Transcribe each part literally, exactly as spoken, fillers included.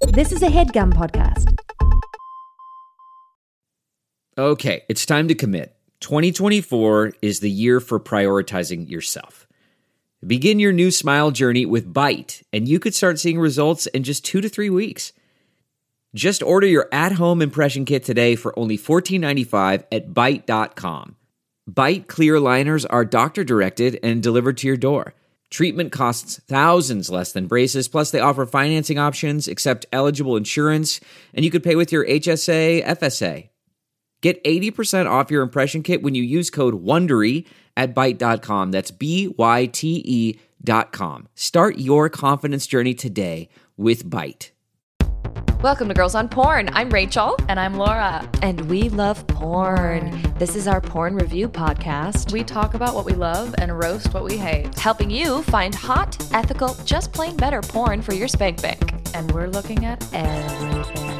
This is a HeadGum podcast. Okay, it's time to commit. twenty twenty-four is the year for prioritizing yourself. Begin your new smile journey with Byte, and you could start seeing results in just two to three weeks. Just order your at-home impression kit today for only fourteen ninety-five at byte dot com. Byte clear aligners are doctor-directed and delivered to your door. Treatment costs thousands less than braces, plus they offer financing options, accept eligible insurance, and you could pay with your H S A, F S A. Get eighty percent off your impression kit when you use code WONDERY at byte dot com. That's B Y T E dot com. Start your confidence journey today with Byte. Welcome to Girls on Porn. I'm Rachel. And I'm Laura. And we love porn. This is our porn review podcast. We talk about what we love and roast what we hate. Helping you find hot, ethical, just plain better porn for your spank bank. And we're looking at everything.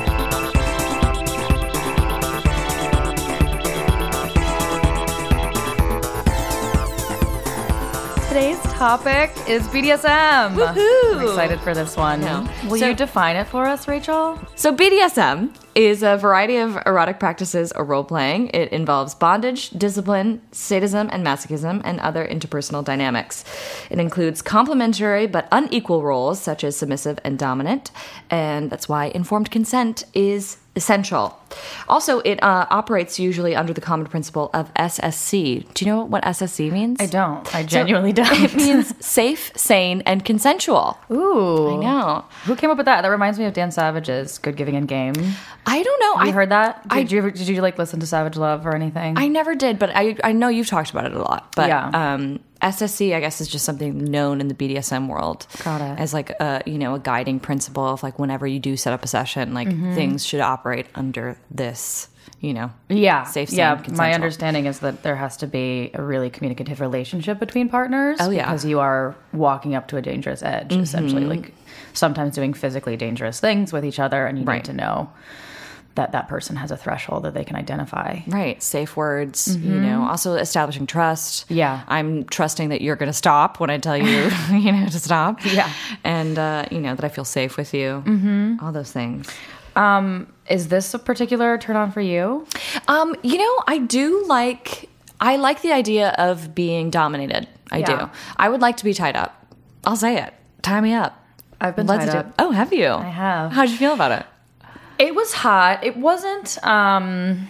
Today's topic is B D S M. Woohoo! I'm excited for this one. No. Will So- you define it for us, Rachel? So B D S M is a variety of erotic practices or role-playing. It involves bondage, discipline, sadism, and masochism, and other interpersonal dynamics. It includes complementary but unequal roles, such as submissive and dominant, and that's why informed consent is essential. Also, it uh, operates usually under the common principle of S S C. Do you know what S S C means? I don't. I genuinely So, don't. It means safe, sane, and consensual. Ooh. I know. Who came up with that? That reminds me of Dan Savage's Good Giving and Game. I don't know. Have you I heard that? Did, I- you, ever- did you like listen to Savage Love or anything? I never did, but I I know you've talked about it a lot. But Yeah. um, S S C, I guess, is just something known in the B D S M world. Got it. As like a you know a guiding principle of like whenever you do set up a session, like things should operate under this. You know. Yeah, Safe, sane, yeah. My consensual. understanding is that there has to be a really communicative relationship between partners. Oh, yeah. Because you are walking up to a dangerous edge, essentially. Like sometimes doing physically dangerous things with each other, and you Right. need to know that that person has a threshold that they can identify. Right. Safe words, you know, also establishing trust. Yeah. I'm trusting that you're going to stop when I tell you, you know, to stop. Yeah. And, uh, you know, that I feel safe with you. Mm-hmm. All those things. Um, is this a particular turn on for you? Um, you know, I do like, I like the idea of being dominated. I Yeah. do. I would like to be tied up. I'll say it. Tie me up. I've been Let's tied do up. it. Oh, have you? I have. How'd you feel about it? It was hot. It wasn't, um,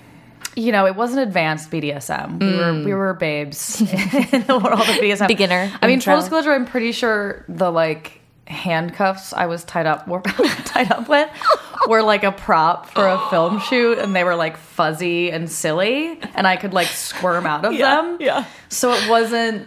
you know, it wasn't advanced B D S M. We were we were babes in the world of B D S M. Beginner I mean, intro. full disclosure, I'm pretty sure the like handcuffs I was tied up were tied up with were like a prop for a film shoot, and they were like fuzzy and silly, and I could like squirm out of them. yeah. So it wasn't.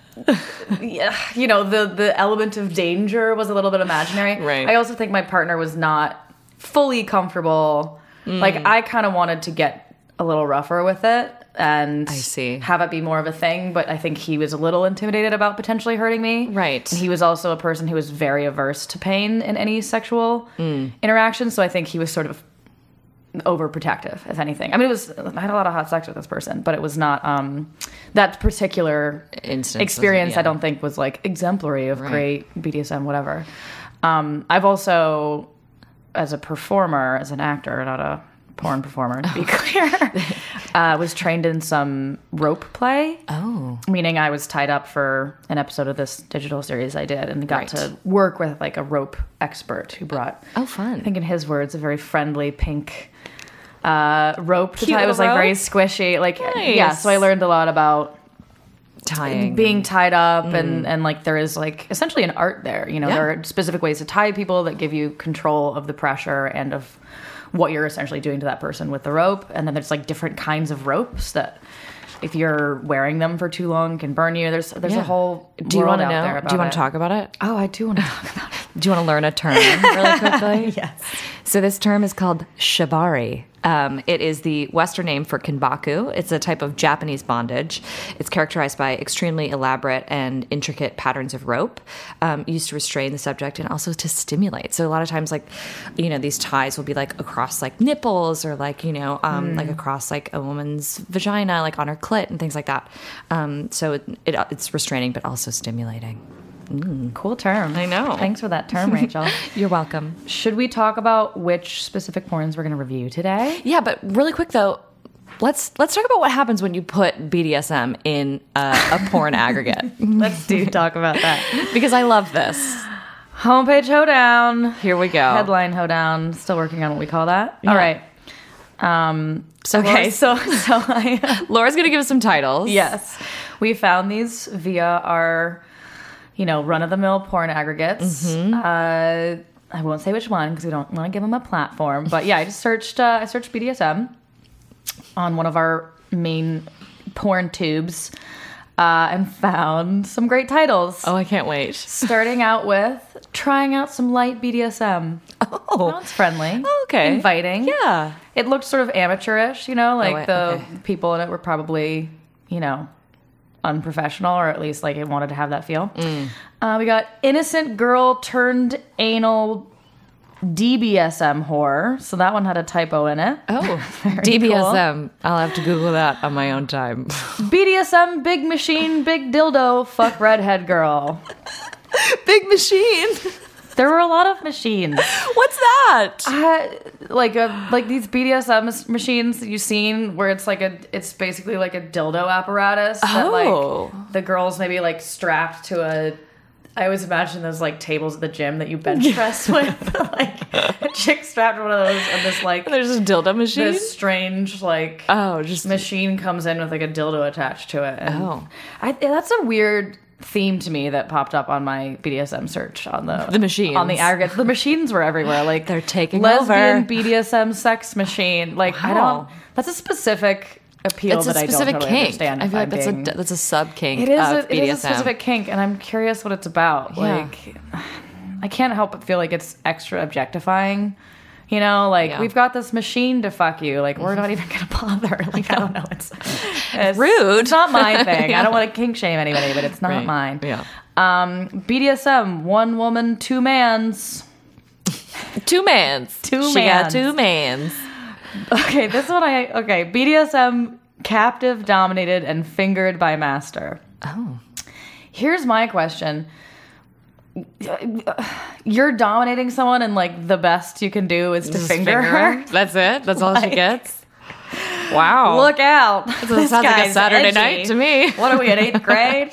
Yeah, you know, the the element of danger was a little bit imaginary. Right. I also think my partner was not fully comfortable. Like I kind of wanted to get a little rougher with it and I see. have it be more of a thing, but I think he was a little intimidated about potentially hurting me. Right. And he was also a person who was very averse to pain in any sexual interaction, so I think he was sort of overprotective, if anything. I mean, it was I had a lot of hot sex with this person, but it was not um that particular Instance experience. wasn't- yeah. I don't think was like exemplary of Right. great B D S M, whatever. Um, I've also, as a performer, as an actor, not a porn performer, to be clear, uh, was trained in some rope play. Oh. Meaning I was tied up for an episode of this digital series I did and got Right. to work with like a rope expert who brought, Oh, fun. I think in his words, a very friendly pink uh, rope to Cute tie. It was little like very rope? squishy. Like, Nice. yeah, so I learned a lot about Tying. being tied up and, and like there is like essentially an art there. You know, Yeah. there are specific ways to tie people that give you control of the pressure and of what you're essentially doing to that person with the rope. And then there's like different kinds of ropes that if you're wearing them for too long can burn you. There's there's Yeah. a whole Do you world want to out there know? about Do you want it. to talk about it? Oh, I do want to talk about it. Do you want to learn a term really quickly? Yes. So this term is called shibari. Um, it is the Western name for kenbaku. It's a type of Japanese bondage. It's characterized by extremely elaborate and intricate patterns of rope um, used to restrain the subject and also to stimulate. So a lot of times, like, you know, these ties will be like across like nipples or like, you know, um, Mm. like across like a woman's vagina, like on her clit and things like that. Um, so it, it, it's restraining but also stimulating. Cool term. I know. Thanks for that term, Rachel. You're welcome. Should we talk about which specific porns we're going to review today? Yeah, but really quick though, let's let's talk about what happens when you put B D S M in a, a porn aggregate. Let's do talk about that. Because I love this. Homepage hoedown. Here we go. Headline hoedown. Still working on what we call that. Yeah. All right. Um, So okay, Laura's, so so I Laura's gonna give us some titles. yes, we found these via our, you know, run of the mill porn aggregates. Mm-hmm. Uh, I won't say which one because we don't want to give them a platform. But yeah, I just searched. Uh, I searched B D S M on one of our main porn tubes uh, and found some great titles. Oh, I can't wait. Starting out with trying out some light B D S M. Oh, Sounds friendly. okay. Inviting. Yeah. It looked sort of amateurish, you know, like wait, the okay. people in it were probably, you know, unprofessional, or at least like it wanted to have that feel. Mm. Uh, we got innocent girl turned anal D B S M whore. So that one had a typo in it. Oh, D B S M. I'll have to Google that on my own time. B D S M, big machine, big dildo, fuck redhead girl. Big machine. There were a lot of machines. What's that? Uh, like a, like these B D S M machines that you've seen where it's like a it's basically like a dildo apparatus that Oh. like the girls maybe like strapped to a I always imagine those like tables at the gym that you bench press with. Like a chick strapped to one of those and this like There's a dildo machine. this strange like Oh, just machine comes in with like a dildo attached to it. And Oh. I, that's a weird theme to me that popped up on my B D S M search on the The machines. on the aggregate. The machines were everywhere. Like They're taking lesbian over. B D S M sex machine. Like I Wow. don't. That's a specific appeal it's a that I don't specific totally kink. understand. I if feel like I'm that's being- a that's a sub kink. It is. Of A, it B D S M. is a specific kink, and I'm curious what it's about. Yeah. Like I can't help but feel like it's extra objectifying. You know, like Yeah. we've got this machine to fuck you. Like we're not even gonna bother. Like I don't know. It's, it's Rude. It's not my thing. Yeah. I don't want to kink shame anybody, but it's not Right. mine. Yeah. Um, B D S M, one woman, two mans. Two mans. Two she got mans. two mans. Okay, this one I okay. B D S M, captive, dominated, and fingered by master. Oh. Here's my question. You're dominating someone and like the best you can do is to Just finger, her? That's it? That's all Like- she gets? Wow. Look out. That This sounds like a guy's Saturday edgy. night to me. What are we in eighth grade?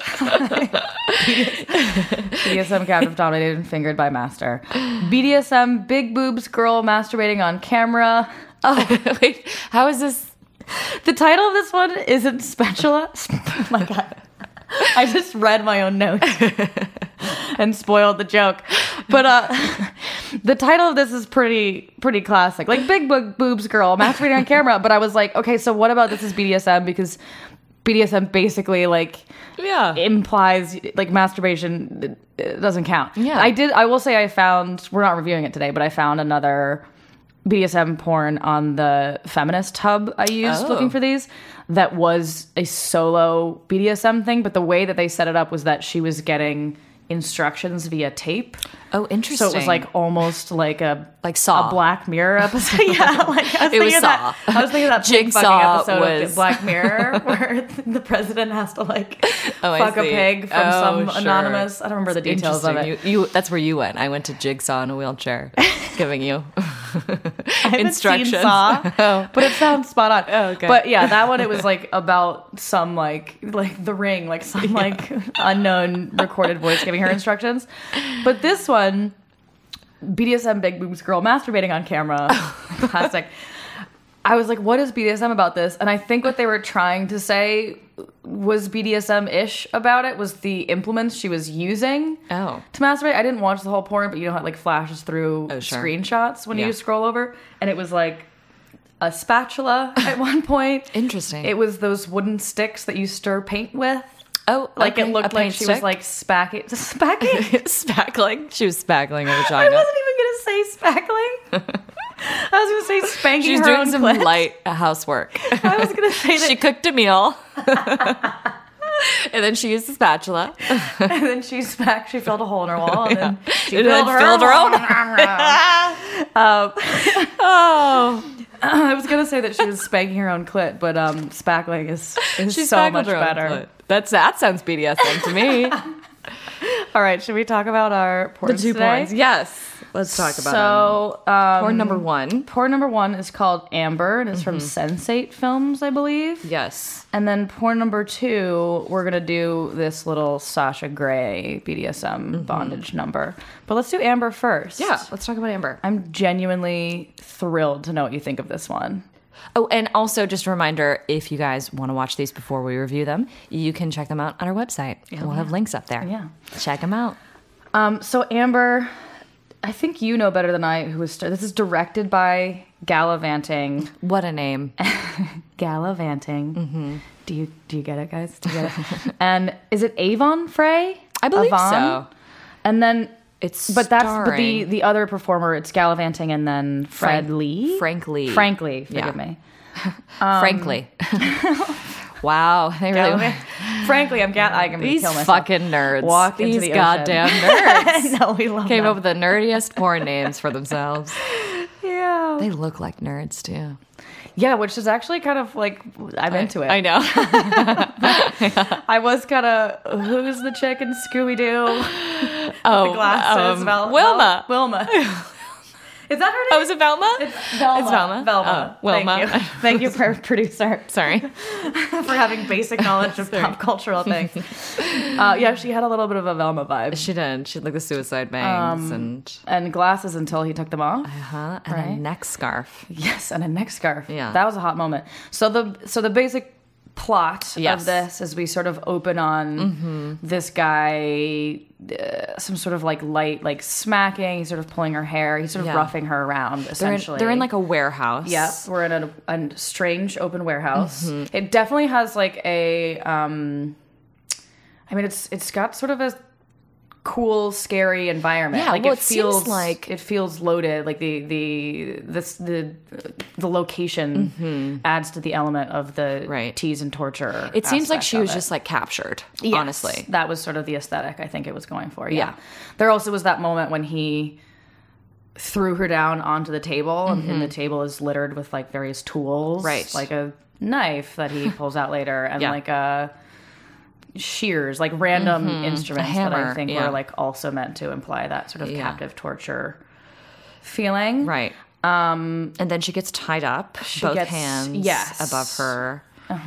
B D S M captive dominated and fingered by master. B D S M big boobs girl masturbating on camera. Oh, wait. How is this? The title of this one isn't spatula. Oh my god. I just read my own notes and spoiled the joke. But uh, the title of this is pretty pretty classic. Like big bo- boobs girl masturbating on camera. But I was like, okay, so what about this is B D S M? Because B D S M basically like Yeah. implies like masturbation it doesn't count. Yeah. I did I will say I found we're not reviewing it today, but I found another B D S M porn on the feminist hub I used Oh. looking for these that was a solo B D S M thing, but the way that they set it up was that she was getting instructions via tape. Oh, interesting. So it was like almost like a Like Saw. a Black Mirror episode. Yeah, like I was It was thinking that, Saw. I was thinking that pig Jigsaw fucking episode was- of Black Mirror where the president has to like Oh, I fuck a see. pig from Oh, some sure. anonymous. I don't remember the details of it. Interesting. You, you, that's where you went. I went to Jigsaw in a wheelchair, giving you I haven't instructions. seen Saw, Oh. but it sounds spot on. Oh, okay. But yeah, that one it was like about some like like The Ring, like some like unknown recorded voice giving her instructions. But this one, B D S M big boobs girl masturbating on camera, classic. I was like, what is B D S M about this? And I think what they were trying to say was B D S M-ish about it was the implements she was using Oh. to masturbate. I didn't watch the whole porn, but you know how it like flashes through Oh, sure. screenshots when Yeah. you scroll over? And it was like a spatula at one point. Interesting. It was those wooden sticks that you stir paint with. Oh, Like okay. it looked A like paint she was stick? like spacking. Spacking? spackling. She was spackling a I vagina. wasn't even going to say spackling. I was going to say spanking She was her doing own some clit. light housework. I was going to say that. She cooked a meal. And then she used the spatula. And then she smacked, she filled a hole in her wall, and then she And filled, then her, filled her own. um, Oh. I was gonna say that she was spanking her own clit, but um, spackling is, is She so spackled much her own better. clit. That's, that sounds B D S M to me. All right, should we talk about our porns The two today? porns. Yes. Let's talk about So, um, porn number one. porn number one is called Amber, and it's from Sensate Films, I believe. Yes. And then porn number two, we're gonna do this little Sasha Grey B D S M bondage number. But let's do Amber first. Yeah, let's talk about Amber. I'm genuinely thrilled to know what you think of this one. Oh, and also just a reminder, if you guys want to watch these before we review them, you can check them out on our website. We'll have links up there. Yeah. Check them out. Um, so Amber, I think you know better than I who was this is directed by Gallivanting. What a name. Gallivanting. Mm-hmm. Do you do you get it, guys? Do you get it? And is it Avon Frey? I believe Avon? so. And then It's but that's but the starring- the other performer. It's Gallivanting and then Fred Frank- Lee. Frank Lee. Frank Lee. Forgive Yeah. me. Frankly. wow. They really Frankly, I'm ga- I'm gonna These kill myself. fucking nerds. Walk These into the goddamn ocean. nerds. No, we love Came them. up with the nerdiest porn names for themselves. Yeah. They look like nerds too. Yeah, which is actually kind of like I'm into it. I know. I was kind of who's the chick in Scooby Doo? Oh, The glasses, um, Vel- Wilma. Vel- Wilma. Is that her name? Oh, is it Velma? It's Velma. It's Velma? Velma. Oh, Wilma. Thank you. Thank you, for producer, Sorry. for having basic knowledge of pop cultural things. Uh, yeah, she had a little bit of a Velma vibe. She did. She had like the suicide bangs and And glasses until he took them off. uh-huh, and a Right. neck scarf. Yes, and a neck scarf. Yeah. That was a hot moment. So the so the basic plot Yes. of this is we sort of open on this guy, uh, some sort of like light, like smacking. He's sort of pulling her hair. He's sort of Yeah. roughing her around, They're in, essentially. they're in like a warehouse. Yep, we're in a, a strange open warehouse. It definitely has like a, um, I mean, it's it's got sort of a cool, scary environment. Yeah, like well, it it seems feels like- it feels loaded. Like the the this the the location adds to the element of the Right. tease and torture. It seems like aspect she of was it. just like captured, Yes, honestly. that was sort of the aesthetic I think it was going for. Yeah. Yeah. There also was that moment when he threw her down onto the table, and the table is littered with like various tools, Right. Like a knife that he pulls out later, and Yeah. like a shears, like random instruments A that I hammer, think yeah. were like also meant to imply that sort of Yeah. captive torture feeling. Right. Um, and then she gets tied up, both gets- hands yes. above her,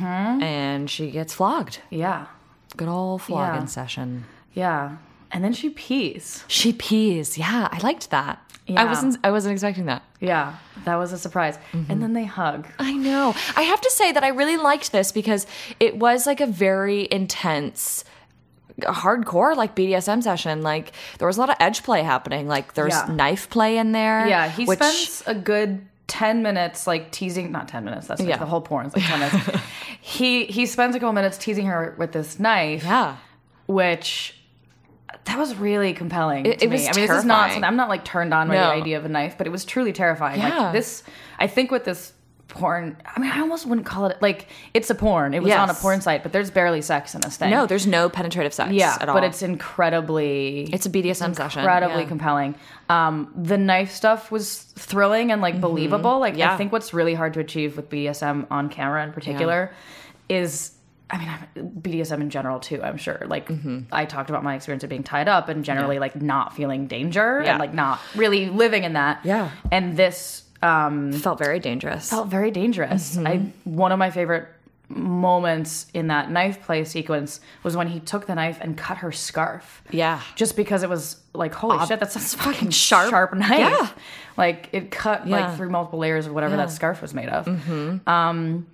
and she gets flogged. Yeah. Good old flogging Yeah. session. Yeah. And then she pees. She pees. Yeah, I liked that. I Yeah. wasn't. I wasn't expecting that. Yeah. That was a surprise. And then they hug. I know. I have to say that I really liked this because it was like a very intense, hardcore like B D S M session. Like there was a lot of edge play happening. Like there's Yeah. knife play in there. Yeah, he which, spends a good ten minutes like teasing, not ten minutes, that's like Yeah. the whole porn is like ten minutes. he he spends a couple minutes teasing her with this knife, Yeah. which that was really compelling It- to it me. was I mean, this is not terrifying. something, I'm not like turned on by No. the idea of a knife, but it was truly terrifying. Yeah. Like this, I think with this porn, I mean, I almost wouldn't call it like it's a porn. It was Yes. on a porn site, but there's barely sex in this thing. No, there's no penetrative sex. yeah, at all. but it's incredibly it's a B D S M session. incredibly Yeah. compelling. Um, the knife stuff was thrilling and like believable. Like Yeah. I think what's really hard to achieve with B D S M on camera in particular is, I mean, I'm- B D S M in general too. I'm sure. Like I talked about my experience of being tied up and generally like not feeling danger Yeah. and like not really living in that. Yeah. And this um, Felt very dangerous. felt very dangerous. Mm-hmm. I one of my favorite moments in that knife play sequence was when he took the knife and cut her scarf. Yeah. Just because it was like, holy shit, that's a fucking sharp. sharp, knife. Yeah. Like it cut Yeah. like through multiple layers of whatever Yeah. that scarf was made of. Um,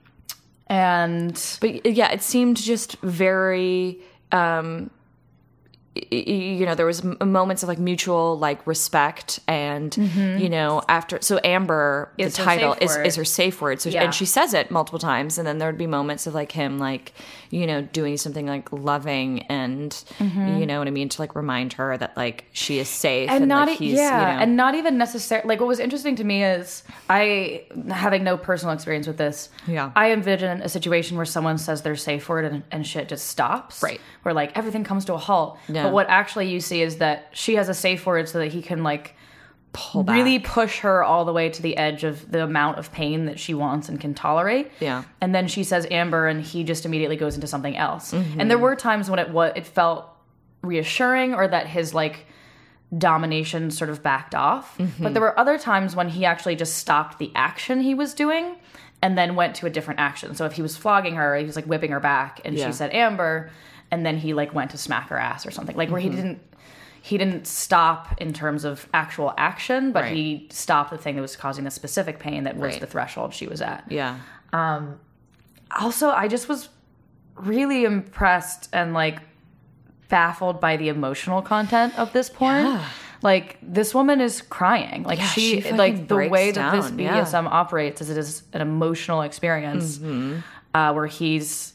and But yeah, it seemed just very, um, y- y- you know, there was m- moments of like mutual like respect and, you know, after, so Amber, Is the her title safe is, word. is her safe word. So, Yeah. and she says it multiple times. And then there'd be moments of like him, like, you know, doing something like loving and, you know what I mean? To like remind her that like she is safe. and not like e- he's, yeah, you know, and not even necessarily like what was interesting to me is I having no personal experience with this. Yeah. I envision a situation where someone says their safe word and, and shit just stops. Right. Where like everything comes to a halt. Yeah. But what actually you see is that she has a safe word so that he can like pull back. really push her all the way to the edge of the amount of pain that she wants and can tolerate. Yeah. And then she says Amber and he just immediately goes into something else. Mm-hmm. And there were times when it was it felt reassuring or that his like domination sort of backed off. Mm-hmm. But there were other times when he actually just stopped the action he was doing and then went to a different action. So if he was flogging her, he was like whipping her back and Yeah. she said Amber, and then he like went to smack her ass or something. Like where Mm-hmm. he didn't he didn't stop in terms of actual action, but Right. he stopped the thing that was causing the specific pain that was Right. the threshold she was at. Yeah. Also, I just was really impressed and like baffled by the emotional content of this porn. Yeah. Like this woman is crying. Like Yeah, she, she fucking like the breaks way that this down, B D yeah. S M operates is it is an emotional experience Mm-hmm. uh, where he's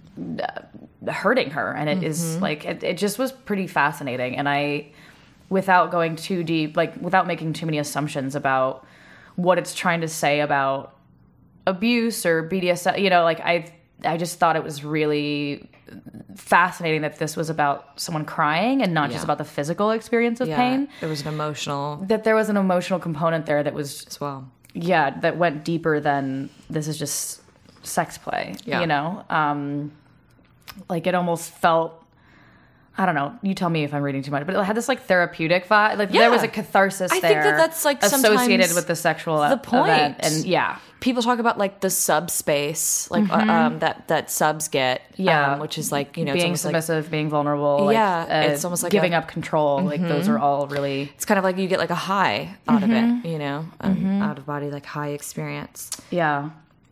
uh, hurting her, and it is Mm-hmm. like it, it just was pretty fascinating. And I, without going too deep, like without making too many assumptions about what it's trying to say about abuse or B D S M, you know, like I I just thought it was really fascinating that this was about someone crying and not just Yeah. about the physical experience of Yeah. pain. There was an emotional That there was an emotional component there that was, as well. yeah, that went deeper than this is just sex play, Yeah. you know? Um, like it almost felt, I don't know, you tell me if I'm reading too much, but it had this like therapeutic vibe. Like Yeah. there was a catharsis I there. think that that's, like, associated sometimes with the sexual the e- point. event. And yeah. People talk about like the subspace, like uh, um, that that subs get, Yeah. um, which is like you know, it's being almost like, submissive, being vulnerable, like, Yeah, uh, it's almost like giving a- up control. Like those are all really, it's kind of like you get like a high out of it, you know, um, out of body like high experience. yeah,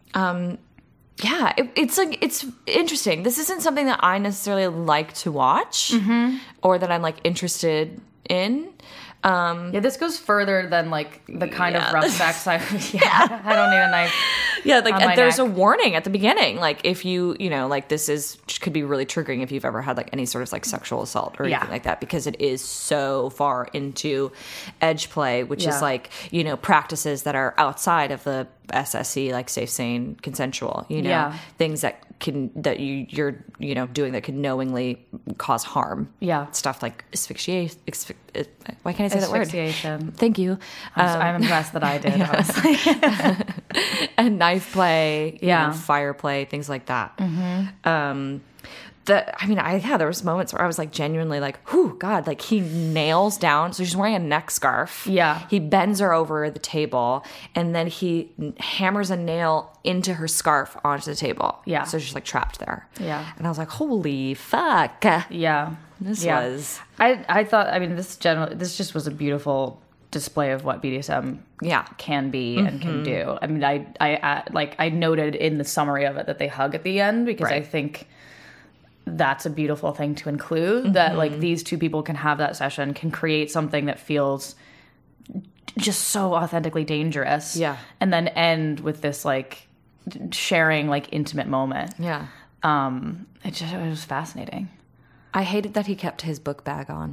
Yeah, it, it's like it's interesting. This isn't something that I necessarily like to watch or that I'm like interested in. Um, yeah. This goes further than like the kind Yeah. of rough sex I. Yeah, I don't need a knife. Yeah, like on and my there's neck. a warning at the beginning. Like if you, you know, like this is could be really triggering if you've ever had like any sort of like sexual assault or Yeah. anything like that, because it is so far into edge play, which Yeah. is like, you know, practices that are outside of the S S C, like safe, sane, consensual, you know, Yeah. things that can that you you're you know doing that can knowingly cause harm. Yeah. Stuff like asphyxiation. Asphy- uh, why can't I say that word? Asphyxiation. Thank you. I'm, Um, I'm impressed that I did. Honestly. and knife play, you Yeah. know, fire play, things like that. Um, the, I mean, I yeah, there was moments where I was like genuinely like, "Whew, God!" Like he nails down. So she's wearing a neck scarf. Yeah. He bends her over the table, and then he hammers a nail into her scarf onto the table. Yeah. So she's like trapped there. Yeah. And I was like, "Holy fuck!" Yeah. This yeah. was I I thought. I mean, this general. This just was a beautiful display of what B D S M yeah. can be and can do. I mean, I, I, I like I noted in the summary of it that they hug at the end because I Right. think that's a beautiful thing to include. That like these two people can have that session, can create something that feels just so authentically dangerous. Yeah. and then end with this like sharing like intimate moment. Yeah. Um, it just it was fascinating. I hated that he kept his book bag on.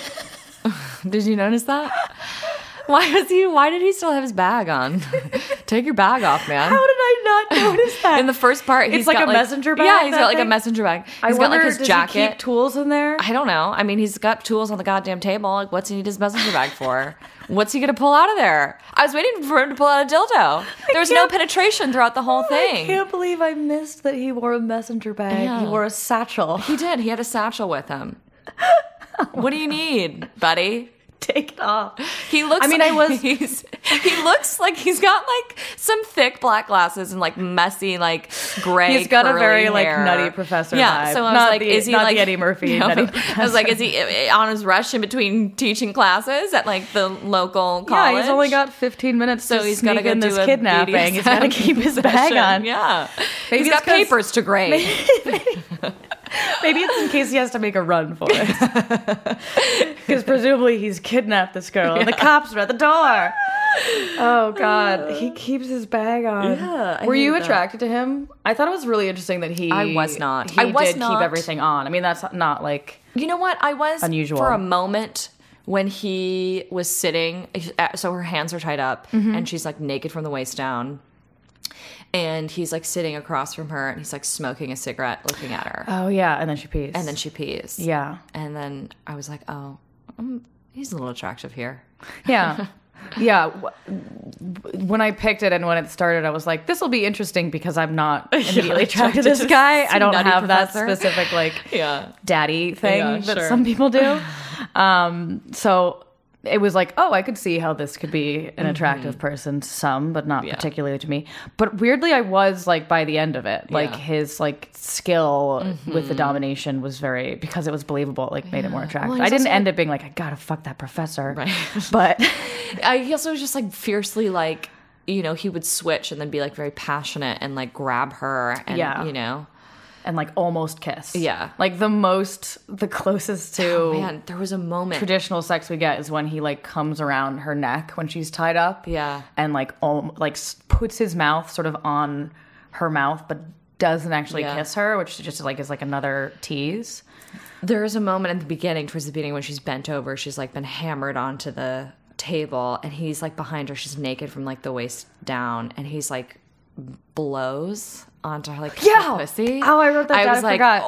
Did you notice that? Why was he? Why did he still have his bag on? Take your bag off, man. How did I not notice that? In the first part, he's like got a messenger bag, Yeah, he's that got like a thing? messenger bag. I He's got wonder, like his does jacket. he keep tools in there? I don't know. I mean, he's got tools on the goddamn table. Like, what's he need his messenger bag for? What's he gonna pull out of there? I was waiting for him to pull out a dildo. There was no can't- penetration throughout the whole I thing. can't believe I missed that he wore a messenger bag. Yeah. He wore a satchel. He did. He had a satchel with him. What do you need, buddy? Take it off. He looks. I mean, like I was- He's, he looks like he's got like some thick black glasses and like messy, like gray. He's got a curly very like hair. nutty professor Yeah. vibe. So I was Not like, the- is he not like the Eddie Murphy you know, nutty I was like, is he on his rush in between teaching classes at like the local college? Yeah, he's only got fifteen minutes, So to he's sneak got to go in do this a kidnapping. B D S M He's got to keep his bag session. on. Yeah, Maybe he's it's got 'cause- papers to grade. Maybe it's in case he has to make a run for it. Because presumably he's kidnapped this girl and the cops are at the door. Oh, God. He keeps his bag on. Yeah, I Were you hated that. attracted to him? I thought it was really interesting that he... I was not. He I was did not. keep everything on. I mean, that's not like... You know what? I was Unusual. for a moment when he was sitting. So her hands are tied up, Mm-hmm. and she's like naked from the waist down. And he's like sitting across from her, and he's like smoking a cigarette, looking at her. Oh, yeah. And then she pees. And then she pees. Yeah. And then I was like, oh, um, he's a little attractive here. Yeah. Yeah. w- When I picked it and when it started, I was like, this will be interesting because I'm not immediately attracted to this guy. I don't nutty have professor. that specific like Yeah. daddy thing Yeah, that sure. some people do. Um, so it was like, oh, I could see how this could be an attractive person to some, but not Yeah. particularly to me. But weirdly, I was like by the end of it, like Yeah. his like skill with the domination was very, because it was believable, it, like made it more attractive. Well, I he's didn't also- end up being like, I gotta fuck that professor. Right. But I, he also was just like fiercely like, you know, he would switch and then be like very passionate and like grab her and, Yeah. you know. and like almost kiss. Yeah. Like the most, the closest to Oh, man, there was a moment. traditional sex we get is when he like comes around her neck when she's tied up. Yeah. And like al- like s- puts his mouth sort of on her mouth, but doesn't actually Yeah. kiss her, which just like is like another tease. There is a moment at the beginning, towards the beginning, when she's bent over. She's like been hammered onto the table, and he's like behind her. She's naked from like the waist down, and he's like blows onto her like Yeah. pussy. Oh, I wrote that I down. was I like, forgot.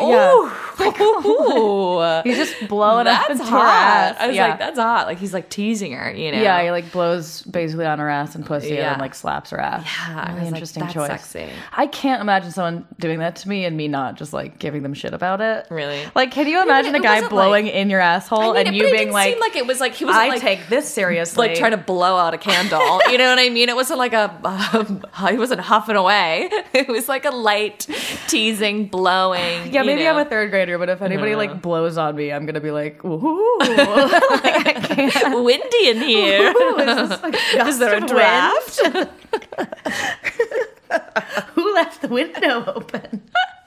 oh, He's just blowing up that's into hot. her ass. I was yeah. like, that's hot. Like he's like teasing her, you know? Yeah, he like blows basically on her ass and pussy and Yeah. then like slaps her ass. Yeah, I Really was like, interesting that's choice. sexy. I can't imagine someone doing that to me and me not just like giving them shit about it. Really? Like, can you imagine it a guy wasn't, blowing like- in your asshole I mean, and it- you but it being didn't like, seem like it was like he wasn't I like take this seriously. like trying to blow out a candle. You know what I mean? It wasn't like a um, he wasn't huffing away. It was like a light teasing, blowing. Yeah, you maybe know? I'm a third grader, but if anybody like blows on me, I'm gonna be like, ooh, like, I can't. windy in here. Ooh, is, this like Is there a gust of draft? wind? Who left the window open?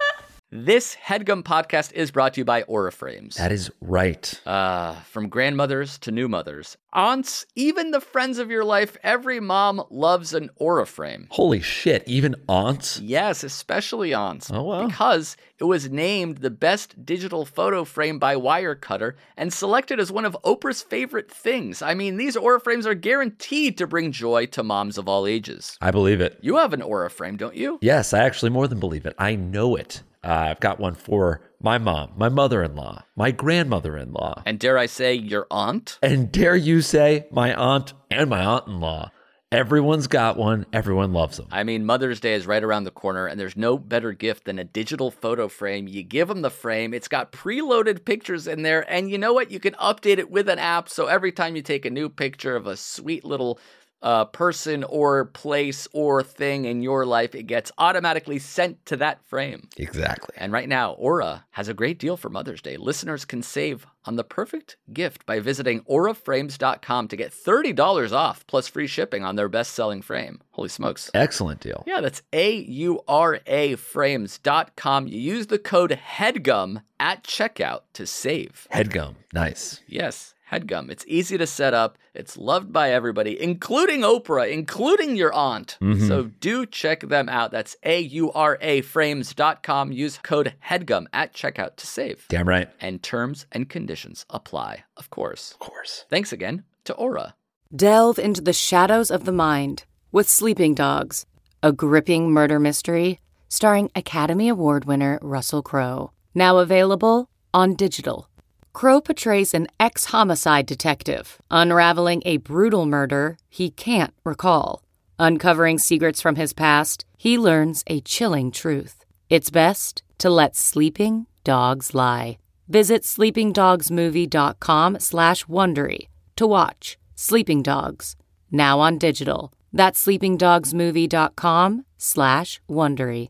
This HeadGum podcast is brought to you by Aura Frames. That is right. Uh, from grandmothers to new mothers, aunts, even the friends of your life, every mom loves an Aura Frame. Holy shit, even aunts? Yes, especially aunts. Oh, wow. Because it was named the best digital photo frame by Wirecutter and selected as one of Oprah's favorite things. I mean, these Aura Frames are guaranteed to bring joy to moms of all ages. I believe it. You have an Aura Frame, don't you? Yes, I actually more than believe it. I know it. Uh, I've got one for my mom, my mother-in-law, my grandmother-in-law, And dare I say, your aunt? and dare you say my aunt and my aunt-in-law. Everyone's got one. Everyone loves them. I mean, Mother's Day is right around the corner, and there's no better gift than a digital photo frame. You give them the frame, it's got preloaded pictures in there, and you know what? You can update it with an app, so every time you take a new picture of a sweet little uh, person or place or thing in your life, it gets automatically sent to that frame. Exactly. And right now, Aura has a great deal for Mother's Day. Listeners can save on the perfect gift by visiting aura frames dot com to get thirty dollars off plus free shipping on their best-selling frame. Holy smokes. Excellent deal. Yeah, that's A U R A frames dot com. You use the code HEADGUM at checkout to save. Headgum. Nice. Yes, HEADGUM. It's easy to set up. It's loved by everybody, including Oprah, including your aunt. So do check them out. That's A U R A frames dot com. Use code HEADGUM at checkout to save. Damn right. And terms and conditions apply, of course. Of course. Thanks again to Aura. Delve into the shadows of the mind with Sleeping Dogs, a gripping murder mystery starring Academy Award winner Russell Crowe. Now available on digital. Crowe portrays an ex-homicide detective unraveling a brutal murder he can't recall. Uncovering secrets from his past, he learns a chilling truth. It's best to let sleeping dogs lie. Visit sleepingdogsmovie.com slash Wondery to watch Sleeping Dogs, now on digital. That's sleepingdogsmovie.com slash Wondery.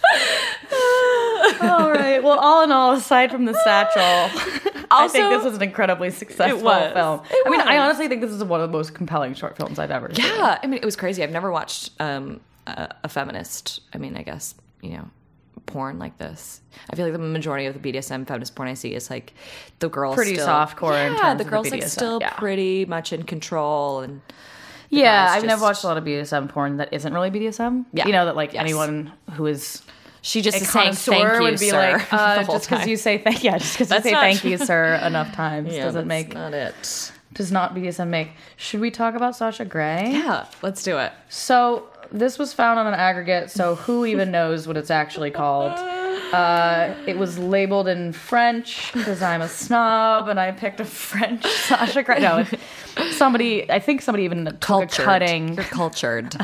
All right. Well, all in all, aside from the satchel, I think this was an incredibly successful It was. film. It I mean, I was. honestly think this is one of the most compelling short films I've ever seen. Yeah, I mean, it was crazy. I've never watched um, a, a feminist, I mean, I guess, you know, porn like this. I feel like the majority of the B D S M feminist porn I see is like the girl's Pretty still, softcore yeah, in terms the of the girl's B D like S M, still yeah. pretty much in control. And the Yeah, guy's I've never just- watched a lot of B D S M porn that isn't really B D S M. Yeah. You know, that like Yes. anyone who is She just a is saying connoisseur thank you, would be sir, like, uh, the whole just because time. you say thank yeah, just because you That's say not thank true. you, sir, enough times Yeah, doesn't that's make not it. does not B D S M make. Should we talk about Sasha Grey? Yeah, let's do it. So this was found on an aggregate, so who even knows what it's actually called? Uh, it was labeled in French because I'm a snob and I picked a French Sasha Grey. No, it- somebody, I think somebody even took Cultured. a cutting. You're cultured.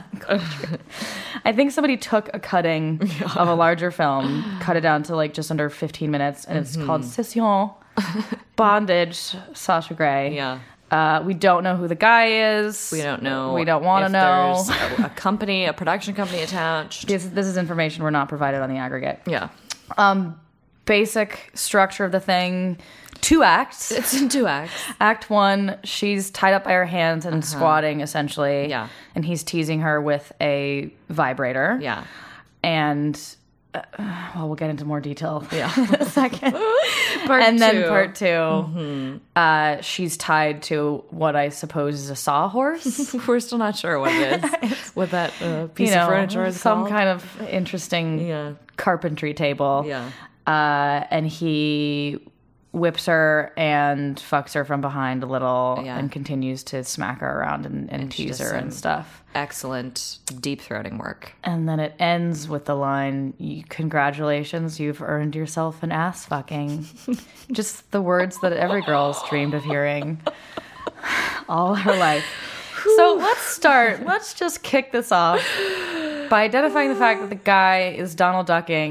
I think somebody took a cutting of a larger film, cut it down to like just under fifteen minutes, and it's called Session, Bondage, Sasha Grey. Yeah. Uh, we don't know who the guy is. We don't know. We don't want to if know. There's a, a company, a production company attached. This, this is information we're not provided on the aggregate. Yeah. Um, basic structure of the thing: two acts. It's in two acts. Act one, she's tied up by her hands and squatting essentially. Yeah. And he's teasing her with a vibrator. Yeah. And uh, well, we'll get into more detail. Yeah. in a second. Part and then two. part two, uh, she's tied to what I suppose is a sawhorse. We're still not sure what it is. What that uh, piece you know, of furniture is some called. kind of interesting Yeah. carpentry table. Yeah. Uh, and he whips her and fucks her from behind a little Yeah. and continues to smack her around and, and, And she tease does her and some stuff. Excellent deep throating work. And then it ends with the line, "You- congratulations, you've earned yourself an ass fucking." Just the words that every girl's dreamed of hearing all her life. So let's start. Let's just kick this off by identifying the fact that the guy is Donald Ducking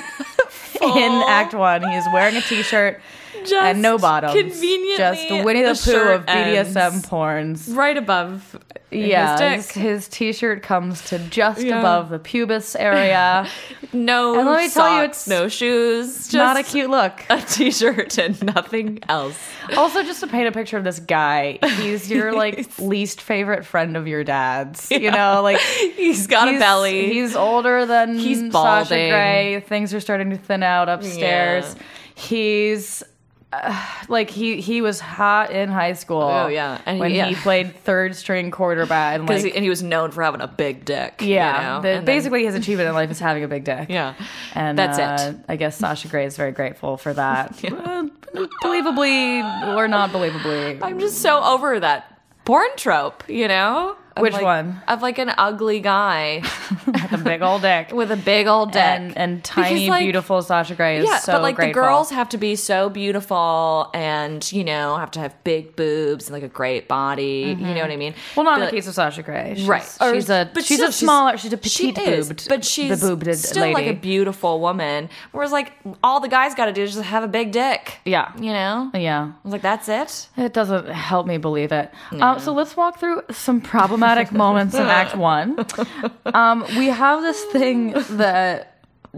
in Act One. He is wearing a t-shirt and no bottoms. conveniently, Just Winnie the, the Pooh shirt of B D S M ends porns. Right above Yeah, his his, dick. his t-shirt comes to just Yeah. above the pubis area. No And let me socks, tell you, it's no shoes. Just Not a cute look. a t-shirt and nothing else. Also, just to paint a picture of this guy, he's your like least favorite friend of your dad's. You know, like He's got a he's- belly. He's older than He's Sasha balding. Grey. Things are starting to thin out upstairs. Yeah. He's uh, like he he was hot in high school. Oh, yeah. And he- when yeah. he played third string quarterback. And, Because like, he, and he was known for having a big dick. yeah, you know? the- And then- basically his achievement in life is having a big dick. yeah, And that's uh, it. I guess Sasha Grey is very grateful for that. Uh, believably or not believably. I'm just so over that porn trope. You know, Of Which like- one? Of like an ugly guy With a big old dick. with a big old dick and, and tiny, Because, like, beautiful Sasha Grey is yeah, so but like grateful. the girls have to be so beautiful and, you know, have to have big boobs and like a great body. You know what I mean? Well, not in But- the case of Sasha Grey. She's, right. Or- She's a but she's still, a smaller. She's a petite she is, boobed, but she's beboobed still lady. like a beautiful woman. Whereas like all the guys got to do is just have a big dick. Yeah. You know? Yeah. I was like, that's it. It doesn't help me believe it. Um, so let's walk through some problematic moments in Act One. Um, we have this thing that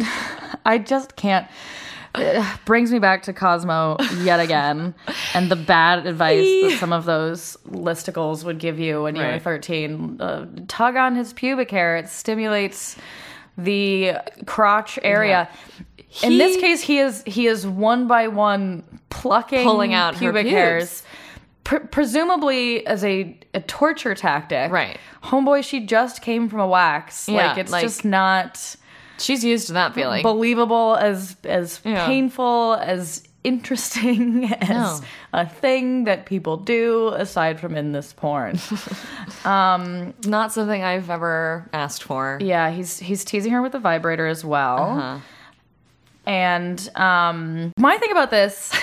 I just can't. It brings me back to Cosmo yet again, and the bad advice that some of those listicles would give you when you were Right. thirteen. Uh, tug on his pubic hair; it stimulates the crotch area. In He- this case, he is he is one by one plucking, Pulling out her pubic pubes. hairs. Pre- presumably as a, a torture tactic. Right. Homeboy, she just came from a wax. Yeah, like, it's like- just not She's used to that feeling. believable as as Yeah. painful, as interesting as No. a thing that people do aside from in this porn. Not something I've ever asked for. Yeah, he's he's teasing her with the vibrator as well. Uh-huh. And um, my thing about this,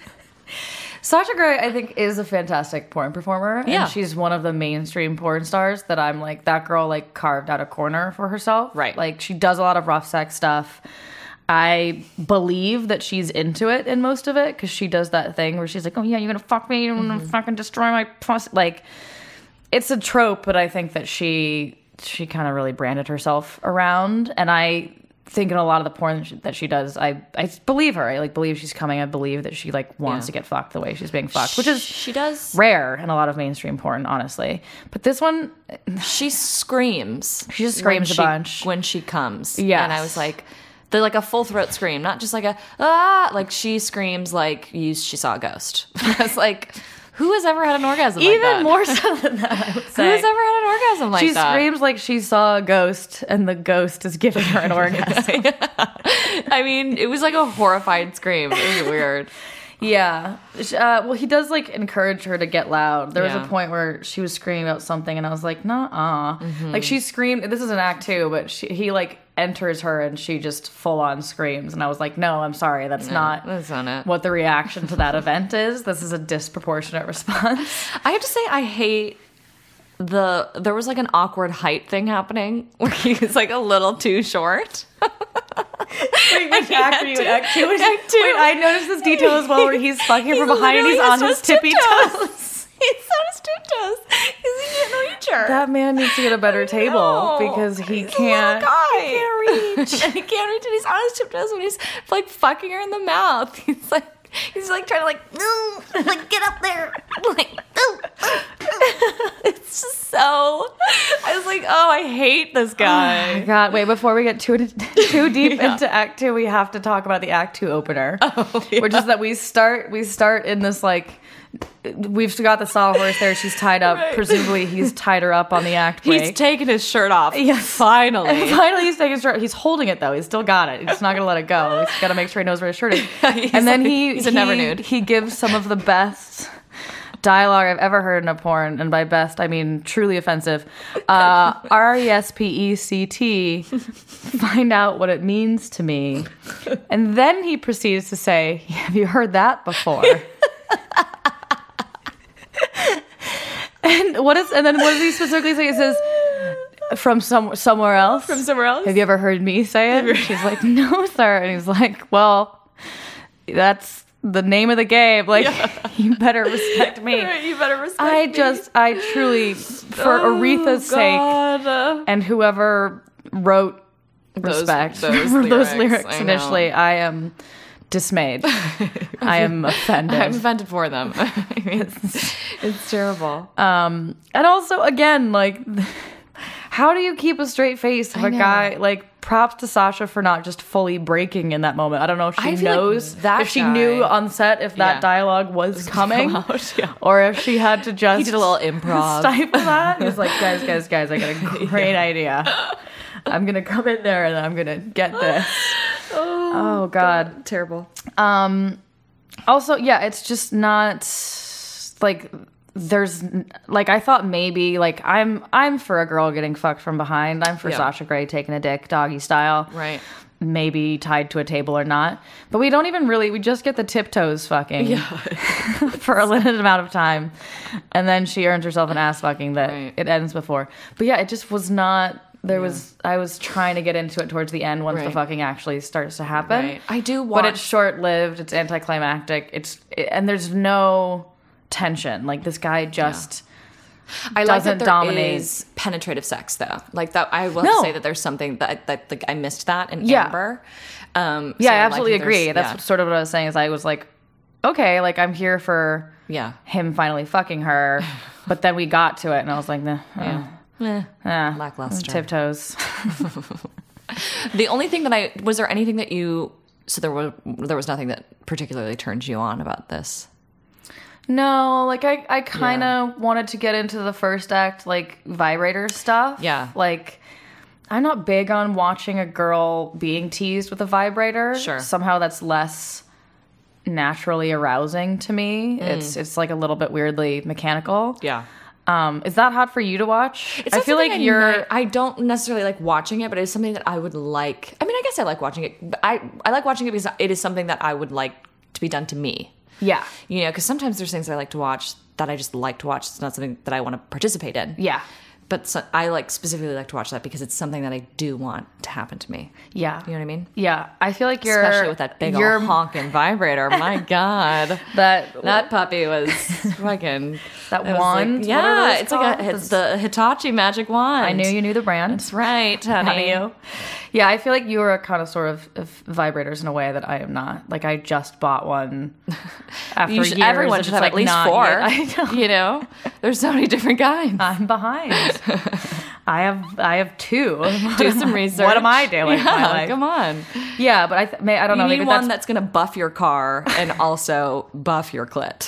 Sasha Grey, I think, is a fantastic porn performer. Yeah. And she's one of the mainstream porn stars that I'm like, that girl like carved out a corner for herself. Right. Like she does a lot of rough sex stuff. I believe that she's into it in most of it because she does that thing where she's like, oh yeah, you're going to fuck me. You're going to fucking destroy my pussy. Like, it's a trope, but I think that she she kind of really branded herself around. And I think in a lot of the porn that she, that she does, I, I believe her. I like believe she's coming. I believe that she like wants Yeah. to get fucked the way she's being fucked, which is She does. rare in a lot of mainstream porn, honestly. But this one, She screams. She just screams when a she- bunch. when she comes. Yes. And I was like, they're like a full throat scream, not just like a ah. Like she screams like you. She saw a ghost. I was like, who has ever had an orgasm? like even that? more so than that, I would Who say. has ever had an orgasm like she that? screams like she saw a ghost and the ghost is giving her an orgasm. I mean, it was like a horrified scream. It was weird. Yeah. Uh, well, he does like encourage her to get loud. There was Yeah. a point where she was screaming about something, and I was like, "Nah, uh." Like she screamed. This is an act two, but she, he like enters her and she just full on screams. And I was like, no, I'm sorry. That's No, not that's not it. what the reaction to that event is. This is a disproportionate response. I have to say, I hate the. There was like an awkward height thing happening where he was like a little too short. Wait, which act are you in? Act two? Act two. Wait, I noticed this detail as well where he's fucking her He's from behind and he's literally on his tippy toes. He's on his tiptoes. Because he can't reach her. That man needs to get a better table No. because he He's can't. A little guy. He can't reach. And he can't reach, and he's on his tiptoes when he's like fucking her in the mouth. He's like, he's like trying to like, no, like get up there, like, no. It's just so. I was like, oh, I hate this guy. Oh God, wait, before we get too too deep yeah. into Act Two, we have to talk about the Act Two opener, oh, yeah. which is that we start we start in this like. We've got the sawhorse there. She's tied up. Right. Presumably, he's tied her up on the act break. He's taken his shirt off. Yeah, finally. And finally, he's taking his shirt. He's holding it though. He's still got it. He's not gonna let it go. He's got to make sure he knows where his shirt is. And then like, he he's a he, never nude. He gives some of the best dialogue I've ever heard in a porn, and by best I mean truly offensive. Uh, R E S P E C T. Find out what it means to me, and then he proceeds to say, "Have you heard that before?" And what is and then what does he specifically say? It says from some somewhere else. From somewhere else? Have you ever heard me say it? She's like, no, sir. And he's like, well, that's the name of the game. Like, yeah. You better respect me. Right, you better respect I me. just, I truly, for Oh, Aretha's God. sake, and whoever wrote Those- respect those for those lyrics, lyrics I know. initially, I am dismayed. I am offended. I'm offended for them. I mean, it's, it's terrible. Um, and also, again, like, how do you keep a straight face if I a know. guy, like, props to Sasha for not just fully breaking in that moment. I don't know if she I feel like knows, that if she guy- knew on set if that Yeah. dialogue was coming, come out, yeah. or if she had to just He did a little improv. stifle that. He was like, guys, guys, guys, I got a great idea. I'm going to come in there and I'm going to get this. Oh, God. Terrible. Um, also, yeah, it's just not like there's like I thought maybe like I'm I'm for a girl getting fucked from behind. I'm for Yeah. Sasha Grey taking a dick doggy style, Right. Maybe tied to a table or not. But we don't even really. We just get the tiptoes fucking Yeah. for a limited amount of time, and then she earns herself an ass fucking that Right. it ends before. But yeah, it just was not. There was I was trying to get into it towards the end once the Right. fucking actually starts to happen. Right. I do But want- it's short lived. It's anticlimactic. It's it, and there's no tension. Like this guy just I like doesn't that there dominate. is penetrative sex though. Like that, I will No. say that there's something that that like I missed that in Yeah. Amber. Um, Yeah, so I I like absolutely that there's- agree. That's yeah. sort of what I was saying. Is I was like, okay, like I'm here for Yeah. him finally fucking her, but then we got to it, and I was like, nah, Yeah. uh, Eh. uh, Lackluster. tiptoes. The only thing that I was there anything that you so there was there was nothing that particularly turned you on about this. No, like I, I kind of wanted to get into the first act, like vibrator stuff. Yeah. Like I'm not big on watching a girl being teased with a vibrator. Sure. Somehow that's less naturally arousing to me. It's it's like a little bit weirdly mechanical. Yeah. Um, is that hot for you to watch? It's I not feel like something I you're. ni- I don't necessarily like watching it, but it's something that I would like. I mean, I guess I like watching it. But I I like watching it because it is something that I would like to be done to me. yeah. You know, because sometimes there's things that I like to watch that I just like to watch. It's not something that I want to participate in. Yeah. But so, I like specifically like to watch that because it's something that I do want to happen to me. Yeah. You know what I mean? Yeah. I feel like you're. Especially with that big you're, old honking vibrator. My God. That That puppy was fucking... that it was wand. Like, what yeah, are those it's like a, called? it's the Hitachi magic wand. I knew you knew the brand. That's right, honey. Honey, you. Yeah, I feel like you are a connoisseur of, of vibrators in a way that I am not. Like I just bought one after You should, years. everyone of should just, have like, at least not four. yet- I know. You know, there's so many different kinds. I'm behind. I have I have two. Do some research. What am I doing? with my Yeah, life? come on. Yeah, but I th- may, I don't You know. need Maybe one that's that's going to buff your car and also buff your clit.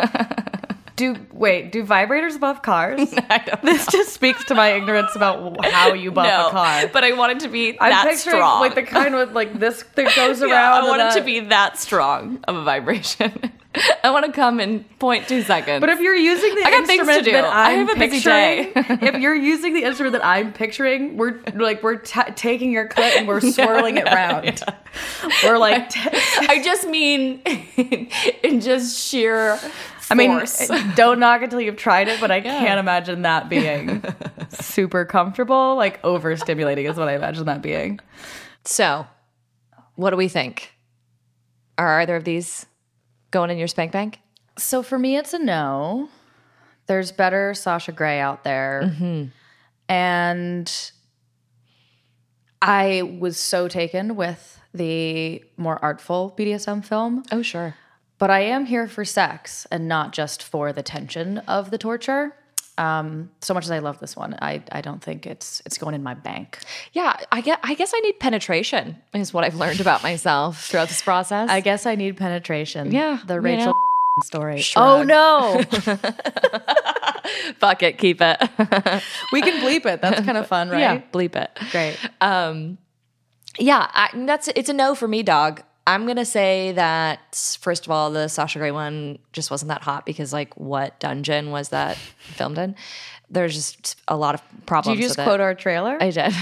do wait. Do vibrators buff cars? I don't this just speaks to my ignorance about how you buff no, a car. but I want it to be I'm that picturing strong. like the kind with like this that goes around. yeah, I and want it to that- be that strong of a vibration. I want to come in zero point two seconds. But if you're using the I got things instrument to do. that I I'm have a busy day. picturing, if you're using the instrument that I'm picturing, we're like we're t- taking your clit and we're swirling it round. Yeah. We're like, t- I just mean in just sheer force. I mean, don't knock it till you've tried it, but I yeah. can't imagine that being super comfortable. Like overstimulating is what I imagine that being. So, what do we think? Are either of these going in your spank bank? So for me, it's a no. There's better Sasha Grey out there. Mm-hmm. And I was so taken with the more artful B D S M film. Oh, sure. But I am here for sex and not just for the tension of the torture. Um, so much as I love this one, I, I don't think it's it's going in my bank. Yeah, I guess, I guess I need penetration is what I've learned about myself throughout this process. I guess I need penetration. Yeah. The Rachel know. story. Shrug. Oh, no. Fuck it, keep it. We can bleep it. That's kind of fun, right? Yeah, bleep it. Great. Um, yeah, I, that's it's a no for me, dog. I'm going to say that, first of all, the Sasha Grey one just wasn't that hot because, like, what dungeon was that filmed in? There's just a lot of problems Did you just with quote it. our trailer? I did.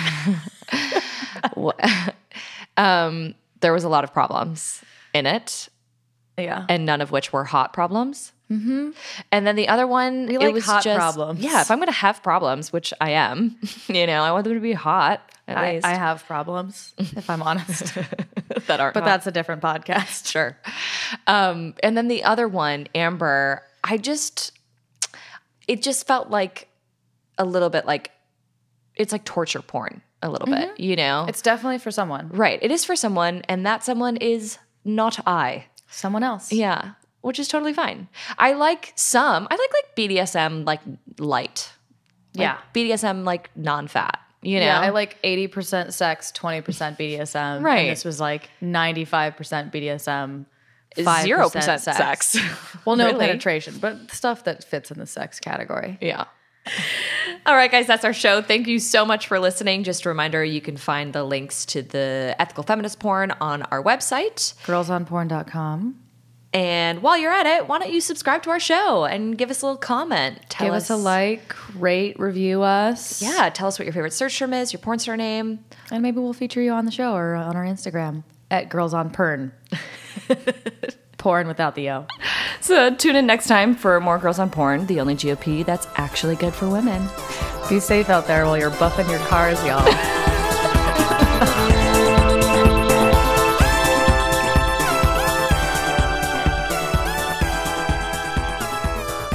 um, there was a lot of problems in it. Yeah. And none of which were hot problems. Mm-hmm. And then the other one, we like it was hot just, problems. Yeah, if I'm going to have problems, which I am, you know, I want them to be hot. At I, least. I have problems, if I'm honest. that aren't But hot. that's a different podcast. Sure. Um, and then the other one, Amber, I just, it just felt like a little bit like, it's like torture porn a little mm-hmm. bit, you know? It's definitely for someone. Right. It is for someone, and that someone is not I. Someone else. Yeah. Which is totally fine. I like some, I like like B D S M like light. Like yeah. B D S M like non-fat. You know? Yeah, I like eighty percent sex, twenty percent B D S M. Right. And this was like ninety-five percent B D S M, zero percent sex. sex. Well, no really? penetration, but stuff that fits in the sex category. Yeah. All right, guys, that's our show. Thank you so much for listening. Just a reminder, you can find the links to the ethical feminist porn on our website. girls on porn dot com. And while you're at it, why don't you subscribe to our show and give us a little comment. Tell Give us, us a like, rate, review us. Yeah, tell us what your favorite search term is, your porn star name. And maybe we'll feature you on the show or on our Instagram at Girls on Pern. Porn without the O. So tune in next time for more Girls on Porn, the only G O P that's actually good for women. Be safe out there while you're buffing your cars, y'all.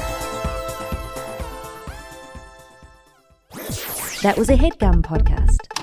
That was a HeadGum podcast.